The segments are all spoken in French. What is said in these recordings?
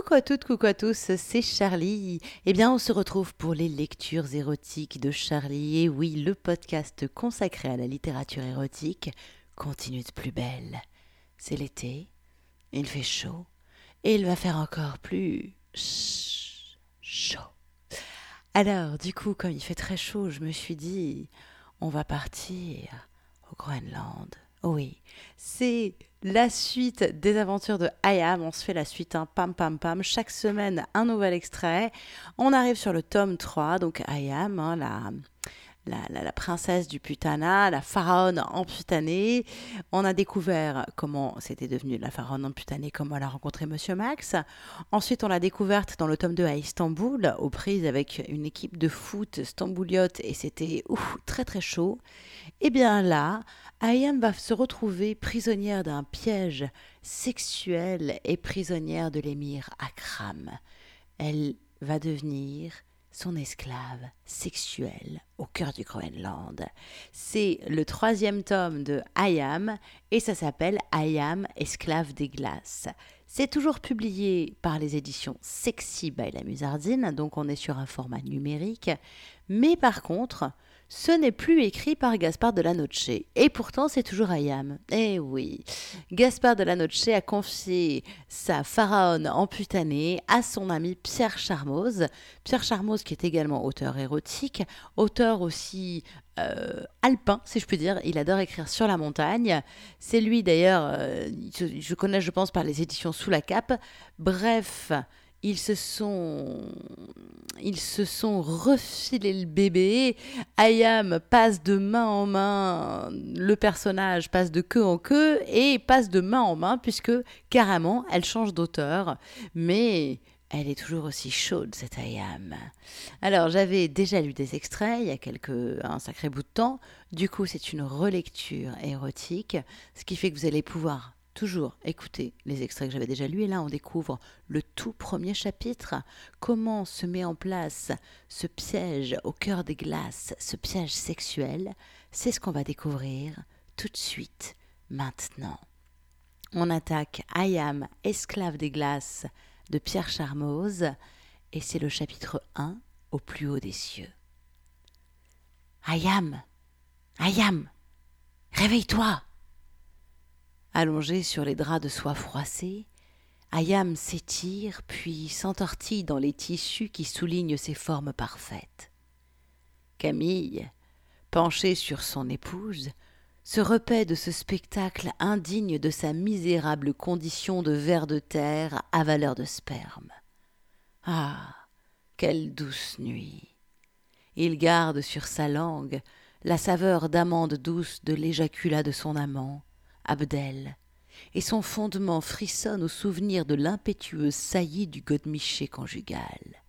Coucou à toutes, coucou à tous, c'est Charlie. Eh bien, on se retrouve pour les lectures érotiques de Charlie. Et oui, le podcast consacré à la littérature érotique continue de plus belle. C'est l'été, il fait chaud, et il va faire encore plus chaud. Alors, du coup, comme il fait très chaud, je me suis dit, on va partir au Groenland. Oui, c'est la suite des aventures de Hayam. On se fait la suite, hein, pam pam pam. Chaque semaine, un nouvel extrait. On arrive sur le tome 3, donc Hayam, hein, la princesse du Putana, la pharaone emputanée. On a découvert comment c'était devenu la pharaone emputanée, comment elle a rencontré Monsieur Max. Ensuite, on l'a découverte dans le tome 2 à Istanbul, aux prises avec une équipe de foot stambouliote, et c'était très très chaud. Et bien là, Ayam va se retrouver prisonnière d'un piège sexuel et prisonnière de l'émir Akram. Elle va devenir son esclave sexuelle au cœur du Groenland. C'est le 3e tome de Ayam et ça s'appelle Ayam, esclave des glaces. C'est toujours publié par les éditions Sexy by la Musardine, donc on est sur un format numérique. Mais par contre, ce n'est plus écrit par Gaspard de la Noce. Et pourtant, c'est toujours Ayam. Eh oui, Gaspard de la Noce a confié sa pharaone emputanée à son ami Pierre Charmoz. Pierre Charmoz qui est également auteur érotique, auteur aussi alpin, si je puis dire. Il adore écrire sur la montagne. C'est lui d'ailleurs, je connais, je pense, par les éditions Sous la Cape. Bref, ils se sont refilé le bébé. Ayam passe de main en main, le personnage passe de queue en queue et passe de main en main puisque carrément elle change d'auteur. Mais elle est toujours aussi chaude, cette Ayam. Alors, j'avais déjà lu des extraits il y a un sacré bout de temps. Du coup, c'est une relecture érotique, ce qui fait que vous allez pouvoir toujours écouter les extraits que j'avais déjà lus. Et là, on découvre le tout premier chapitre. Comment se met en place ce piège au cœur des glaces, ce piège sexuel. C'est ce qu'on va découvrir tout de suite, maintenant. On attaque Ayam, esclave des glaces, de Pierre Charmoz, et c'est le chapitre 1, au plus haut des cieux. Ayam, Ayam, réveille-toi! Allongée sur les draps de soie froissée, Ayam s'étire puis s'entortille dans les tissus qui soulignent ses formes parfaites. Camille, penchée sur son épouse, se repaît de ce spectacle indigne de sa misérable condition de ver de terre avaleur de sperme. Ah, quelle douce nuit! Il garde sur sa langue la saveur d'amande douce de l'éjaculat de son amant, Abdel, et son fondement frissonne au souvenir de l'impétueuse saillie du godemiché conjugal.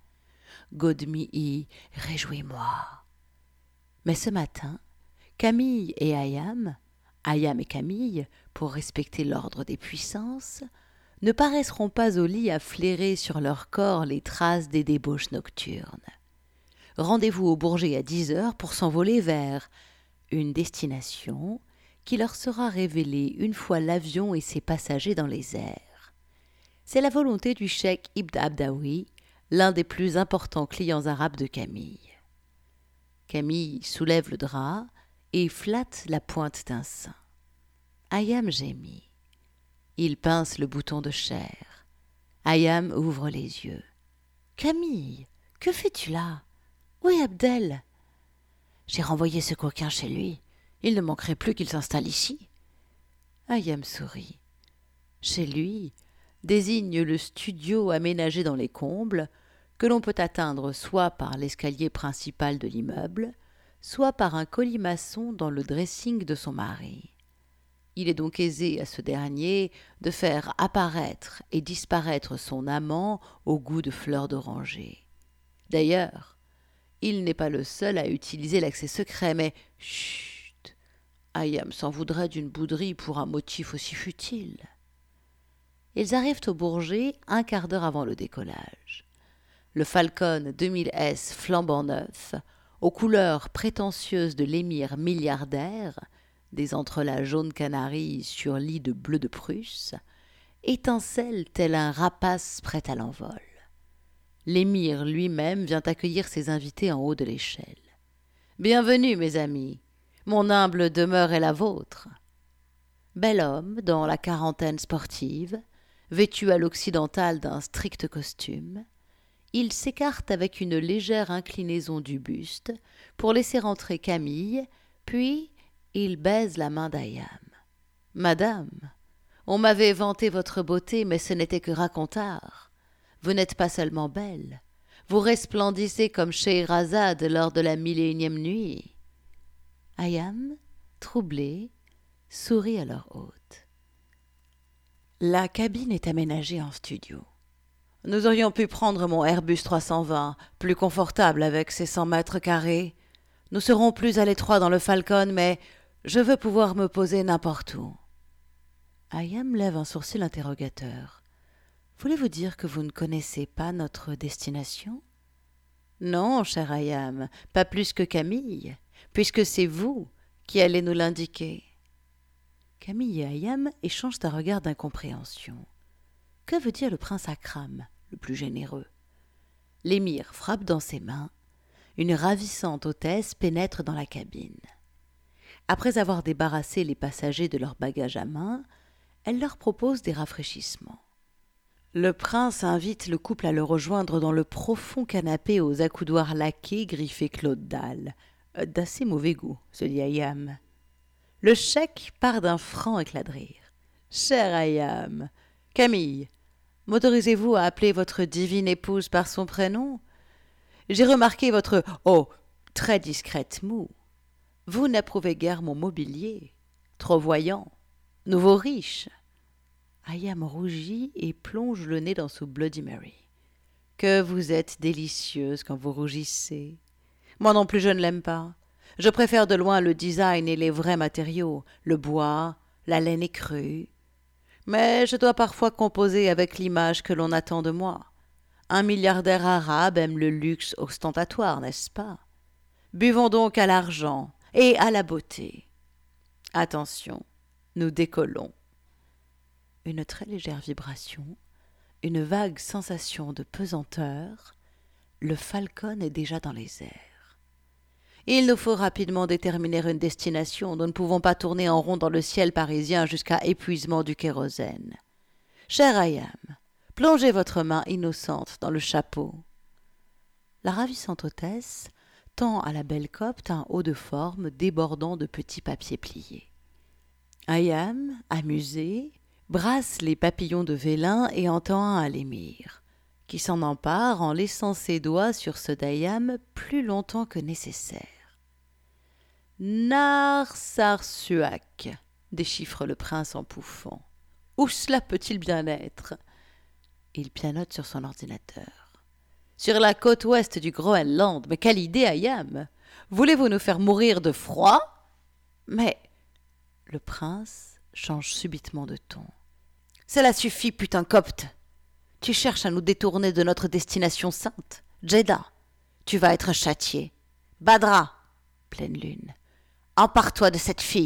Godemi, réjouis-moi! Mais ce matin, Camille et Ayam et Camille, pour respecter l'ordre des puissances, ne paraîtront pas au lit à flairer sur leur corps les traces des débauches nocturnes. Rendez-vous au Bourget à 10h pour s'envoler vers une destination qui leur sera révélée une fois l'avion et ses passagers dans les airs. C'est la volonté du cheikh Ibn Abdawi, l'un des plus importants clients arabes de Camille. Camille soulève le drap et flatte la pointe d'un sein. Ayam gémit. Il pince le bouton de chair. Ayam ouvre les yeux. « Camille, que fais-tu là? Où est Abdel? » « J'ai renvoyé ce coquin chez lui. Il ne manquerait plus qu'il s'installe ici. » Ayam sourit. Chez lui désigne le studio aménagé dans les combles, que l'on peut atteindre soit par l'escalier principal de l'immeuble, soit par un colimaçon dans le dressing de son mari. Il est donc aisé à ce dernier de faire apparaître et disparaître son amant au goût de fleurs d'oranger. D'ailleurs, il n'est pas le seul à utiliser l'accès secret, mais chut, Ayam s'en voudrait d'une bouderie pour un motif aussi futile. Ils arrivent au Bourget un quart d'heure avant le décollage. Le Falcon 2000S flambant neuf, aux couleurs prétentieuses de l'émir milliardaire, des entrelacs jaune canari sur lit de bleu de Prusse, étincelle tel un rapace prêt à l'envol. L'émir lui-même vient accueillir ses invités en haut de l'échelle. « Bienvenue, mes amis. Mon humble demeure est la vôtre. » Bel homme, dans la quarantaine sportive, vêtu à l'occidental d'un strict costume, il s'écarte avec une légère inclinaison du buste pour laisser entrer Camille, puis il baise la main d'Ayam. « Madame, on m'avait vanté votre beauté, mais ce n'était que racontard. Vous n'êtes pas seulement belle, vous resplendissez comme Scheherazade lors de la 1001e nuit. » Ayam, troublée, sourit à leur hôte. La cabine est aménagée en studio. Nous aurions pu prendre mon Airbus 320, plus confortable avec ses 100 mètres carrés. Nous serons plus à l'étroit dans le Falcon, mais je veux pouvoir me poser n'importe où. Ayam lève un sourcil interrogateur. Voulez-vous dire que vous ne connaissez pas notre destination ? Non, cher Ayam, pas plus que Camille, puisque c'est vous qui allez nous l'indiquer. Camille et Ayam échangent un regard d'incompréhension. Que veut dire le prince Akram, le plus généreux ? L'émir frappe dans ses mains. Une ravissante hôtesse pénètre dans la cabine. Après avoir débarrassé les passagers de leurs bagages à main, elle leur propose des rafraîchissements. Le prince invite le couple à le rejoindre dans le profond canapé aux accoudoirs laqués griffés Claude Dalle. D'assez mauvais goût, se dit Ayam. Le cheik part d'un franc éclat de rire. « Cher Ayam, Camille, m'autorisez-vous à appeler votre divine épouse par son prénom ? J'ai remarqué votre, très discrète moue. Vous n'approuvez guère mon mobilier, trop voyant, nouveau riche. » Ayam rougit et plonge le nez dans son Bloody Mary. « Que vous êtes délicieuse quand vous rougissez. Moi non plus je ne l'aime pas. Je préfère de loin le design et les vrais matériaux, le bois, la laine écrue. Mais je dois parfois composer avec l'image que l'on attend de moi. Un milliardaire arabe aime le luxe ostentatoire, n'est-ce pas? Buvons donc à l'argent et à la beauté. Attention, nous décollons. » Une très légère vibration, une vague sensation de pesanteur, le Falcon est déjà dans les airs. Il nous faut rapidement déterminer une destination. Nous ne pouvons pas tourner en rond dans le ciel parisien jusqu'à épuisement du kérosène. Cher Ayam, plongez votre main innocente dans le chapeau. La ravissante hôtesse tend à la belle copte un haut de forme débordant de petits papiers pliés. Ayam, amusé, brasse les papillons de vélin et en tend un à l'émir, qui s'en empare en laissant ses doigts sur ceux d'Ayam plus longtemps que nécessaire. « Narsarsuak » déchiffre le prince en pouffant. « Où cela peut-il bien être ?» Il pianote sur son ordinateur. « Sur la côte ouest du Groenland. Mais quelle idée, Ayam! Voulez-vous nous faire mourir de froid ?»« Mais... » Le prince change subitement de ton. « Cela suffit, putain copte! Tu cherches à nous détourner de notre destination sainte, Jeddah. Tu vas être châtié. Badra, pleine lune, empare-toi de cette fille. »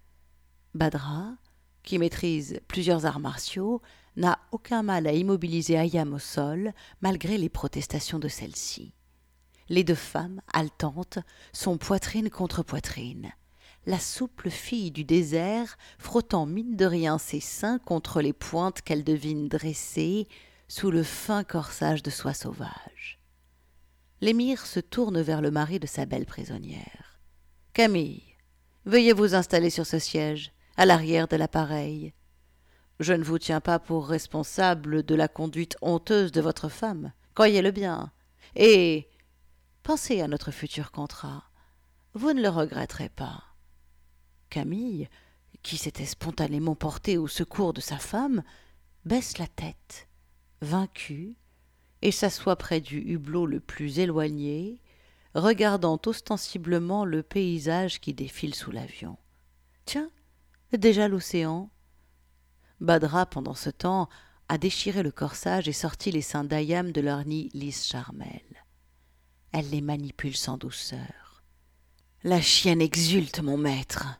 Badra, qui maîtrise plusieurs arts martiaux, n'a aucun mal à immobiliser Ayam au sol, malgré les protestations de celle-ci. Les deux femmes, haletantes, sont poitrine contre poitrine. La souple fille du désert frottant mine de rien ses seins contre les pointes qu'elle devine dressées sous le fin corsage de soie sauvage. L'émir se tourne vers le mari de sa belle prisonnière. « Camille, veuillez vous installer sur ce siège, à l'arrière de l'appareil. Je ne vous tiens pas pour responsable de la conduite honteuse de votre femme, croyez-le bien. Et pensez à notre futur contrat. Vous ne le regretterez pas. » Camille, qui s'était spontanément portée au secours de sa femme, baisse la tête, vaincue, et s'assoit près du hublot le plus éloigné, regardant ostensiblement le paysage qui défile sous l'avion. Tiens, déjà l'océan. Badra, pendant ce temps, a déchiré le corsage et sorti les seins d'Ayam de leur nid lisse charmelle. Elle les manipule sans douceur. « La chienne exulte, mon maître !»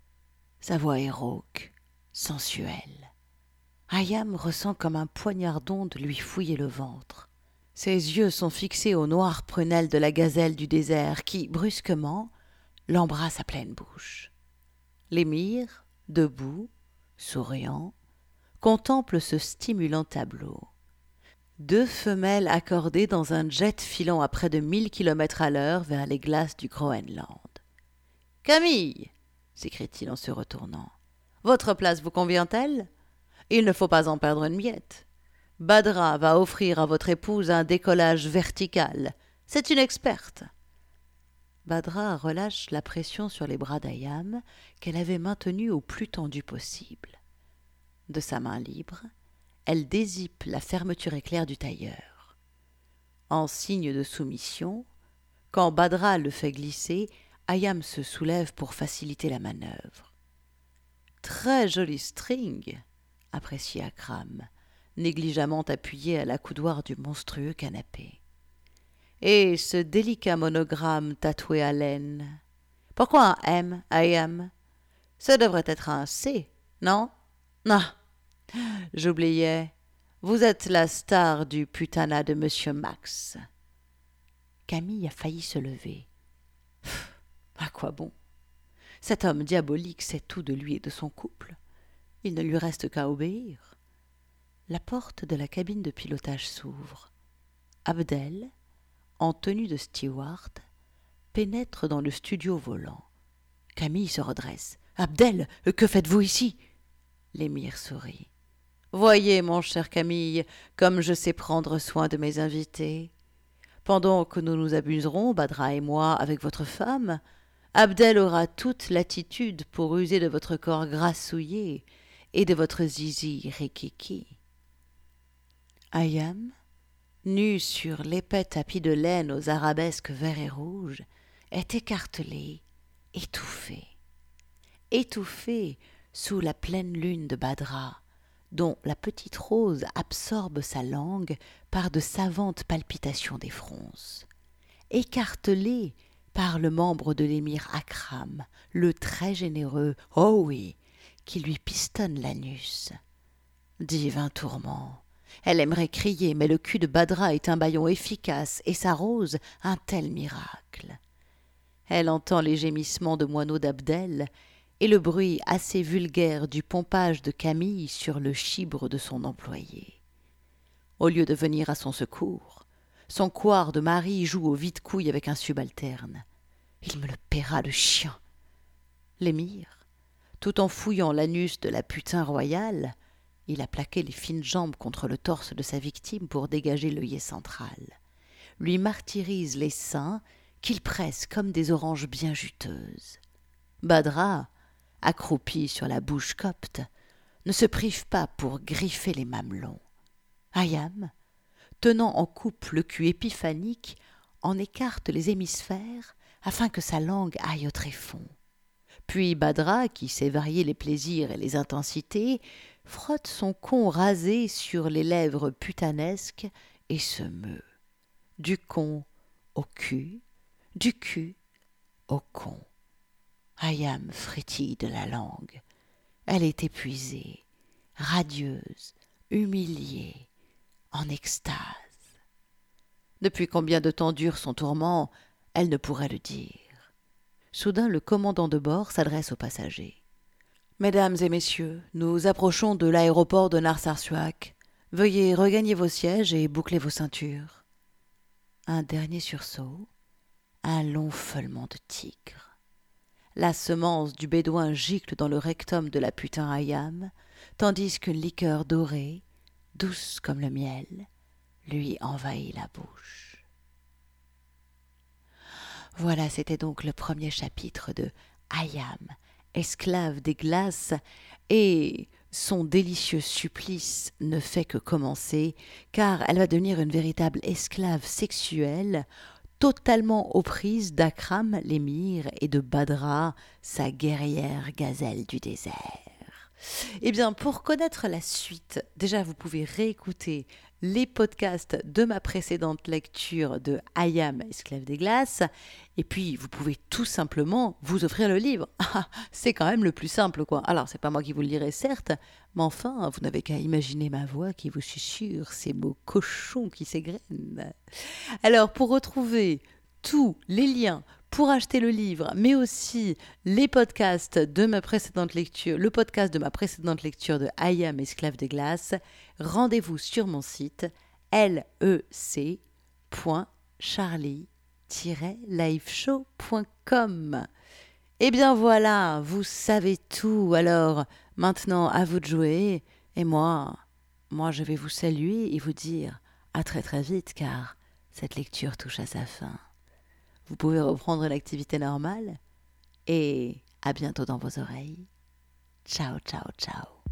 Sa voix est rauque, sensuelle. « Ayam ressent comme un poignard d'onde lui fouiller le ventre. Ses yeux sont fixés aux noires prunelles de la gazelle du désert qui, brusquement, l'embrasse à pleine bouche. L'émir, debout, souriant, contemple ce stimulant tableau. Deux femelles accordées dans un jet filant à près de 1000 kilomètres à l'heure vers les glaces du Groenland. « Camille !» s'écrie-t-il en se retournant. « Votre place vous convient-elle ? Il ne faut pas en perdre une miette. Badra va offrir à votre épouse un décollage vertical. C'est une experte. » Badra relâche la pression sur les bras d'Ayam qu'elle avait maintenus au plus tendu possible. De sa main libre, elle dézippe la fermeture éclair du tailleur. En signe de soumission, quand Badra le fait glisser, Ayam se soulève pour faciliter la manœuvre. « Très joli string !» apprécie Akram, négligemment appuyé à l'accoudoir du monstrueux canapé. « Et ce délicat monogramme tatoué à laine. Pourquoi un M, Ayam? Ce devrait être un C, non? Ah, j'oubliais. Vous êtes la star du putanat de Monsieur Max. » Camille a failli se lever. À quoi bon? Cet homme diabolique sait tout de lui et de son couple. Il ne lui reste qu'à obéir. La porte de la cabine de pilotage s'ouvre. Abdel, en tenue de steward, pénètre dans le studio volant. Camille se redresse. « Abdel, que faites-vous ici ?» L'émir sourit. « Voyez, mon cher Camille, comme je sais prendre soin de mes invités. Pendant que nous nous amuserons, Badra et moi, avec votre femme, Abdel aura toute l'attitude pour user de votre corps grassouillé et de votre zizi rikiki. » Ayam, nu sur l'épais tapis de laine aux arabesques verts et rouges, est écartelé, étouffé sous la pleine lune de Badra, dont la petite rose absorbe sa langue par de savantes palpitations des fronces, écartelé par le membre de l'émir Akram, le très généreux, oh oui, qui lui pistonne l'anus. Divin tourment! Elle aimerait crier, mais le cul de Badra est un bâillon efficace et sa rose un tel miracle. Elle entend les gémissements de moineaux d'Abdel et le bruit assez vulgaire du pompage de Camille sur le chibre de son employé. Au lieu de venir à son secours, son couard de mari joue au vide-couille avec un subalterne. Il me le paiera, le chien. L'émir, tout en fouillant l'anus de la putain royale, il a plaqué les fines jambes contre le torse de sa victime pour dégager l'œillet central, lui martyrise les seins qu'il presse comme des oranges bien juteuses. Badra, accroupi sur la bouche copte, ne se prive pas pour griffer les mamelons. Ayam, tenant en coupe le cul épiphanique, en écarte les hémisphères afin que sa langue aille au tréfonds. Puis Badra, qui sait varier les plaisirs et les intensités, frotte son con rasé sur les lèvres putanesques et se meut. Du con au cul, du cul au con. Ayam frétille de la langue. Elle est épuisée, radieuse, humiliée, en extase. Depuis combien de temps dure son tourment, elle ne pourrait le dire. Soudain, le commandant de bord s'adresse aux passagers. « Mesdames et messieurs, nous approchons de l'aéroport de Narsarsuaq. Veuillez regagner vos sièges et boucler vos ceintures. » Un dernier sursaut, un long feulement de tigre. La semence du bédouin gicle dans le rectum de la putain Ayam, tandis qu'une liqueur dorée, douce comme le miel, lui envahit la bouche. Voilà, c'était donc le premier chapitre de Ayam, esclave des glaces, et son délicieux supplice ne fait que commencer, car elle va devenir une véritable esclave sexuelle, totalement aux prises d'Akram l'émir et de Badra, sa guerrière gazelle du désert. Eh bien, pour connaître la suite, déjà, vous pouvez réécouter les podcasts de ma précédente lecture de Hayam, Esclave des glaces. Et puis, vous pouvez tout simplement vous offrir le livre. C'est quand même le plus simple, quoi. Alors, c'est pas moi qui vous le lirai, certes, mais enfin, vous n'avez qu'à imaginer ma voix qui vous susurre ces mots cochons qui s'égrènent. Alors, pour retrouver tous les liens pour acheter le livre, mais aussi les podcasts de ma précédente lecture, le podcast de ma précédente lecture de Hayam, Esclave des glaces, rendez-vous sur mon site lec.charlie-liveshow.com. Eh bien voilà, vous savez tout. Alors, maintenant, à vous de jouer. Et moi, je vais vous saluer et vous dire à très très vite, car cette lecture touche à sa fin. Vous pouvez reprendre l'activité normale et à bientôt dans vos oreilles. Ciao, ciao, ciao.